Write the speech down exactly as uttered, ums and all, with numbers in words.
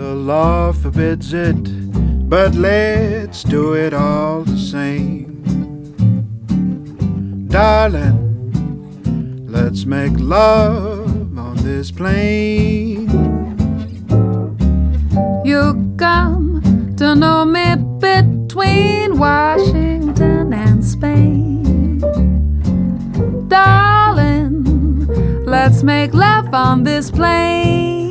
The law forbids it, but let's do it all the same. Darling, let's make love on this plane. You come to know me between Washington and Spain. Darling, let's make love on this plane.